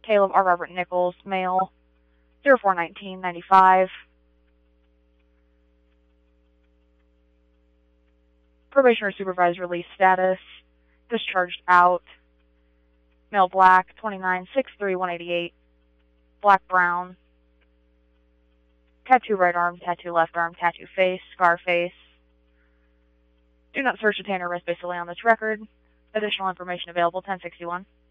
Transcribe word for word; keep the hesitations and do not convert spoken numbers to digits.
Caleb R. Robert Nichols, male, zero four nineteen ninety-five. Probation or supervised release status, discharged out. Male, black, twenty-nine, six three, one eighty-eight. Black, brown. Tattoo right arm, tattoo left arm, tattoo face, scar face. Do not search, detain, or arrest based solely on this record. Additional information available, ten sixty-one.